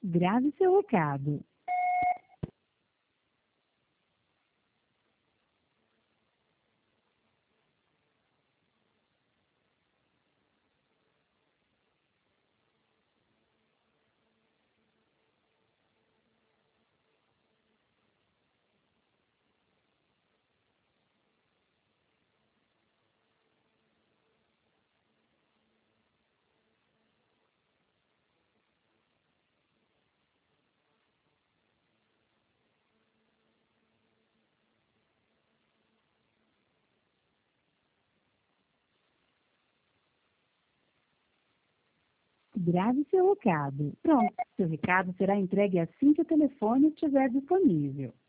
Grave seu recado. Grave seu recado. Pronto, seu recado será entregue assim que o telefone estiver disponível.